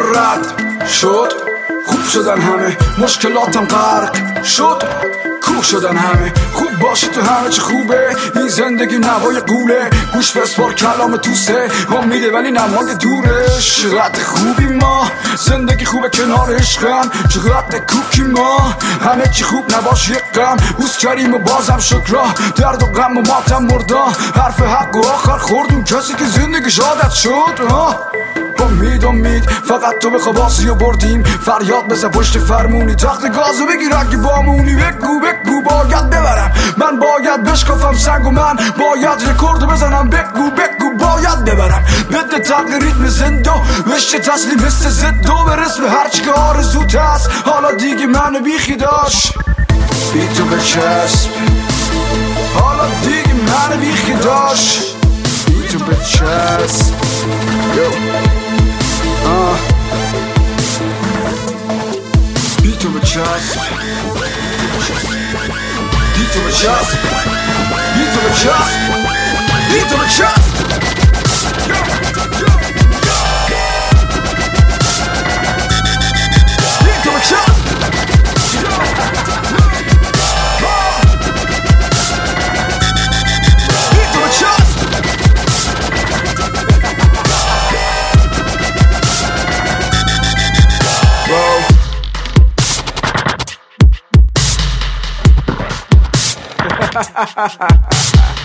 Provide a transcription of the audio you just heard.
رد شد، خوب شدن همه مشکلاتم غرق شد، کوه شدن همه خوب باشی تو همه چه خوبه. این زندگی نوای قوله، گوش بسپار کلام توسه، هم میده ولی نمای دورش. چقدر خوبی ما، زندگی خوبه کنار عشقم، چقدر کوکی ما، همه چی خوب نباش یک غم. بوس کریم و بازم شکرا، درد و غم و ماتم مردا، حرف حق و آخر خوردون کسی که زندگیش عادت شد. امید فقط تو بخوا بازی و بردیم، فریاد بزن پشت فرمونی، تخت گازو بگیر اگه بامونی. بگو باید ببرم، من باید بشکافم سنگ و من باید رکورد بزنم. بگو باید ببرم، بده تغییر ریتم زنده و عشق تسلیم مثل زد و برس به هرچی که آرزوت هست. حالا دیگه منو بیخی داشت بی تو بچسب، حالا دیگه منو بیخی داشت بی تو بچسب. بی تو بچسب، بی تو بچسب، بی تو بچسب، بی تو بچسب. Ha ha ha ha.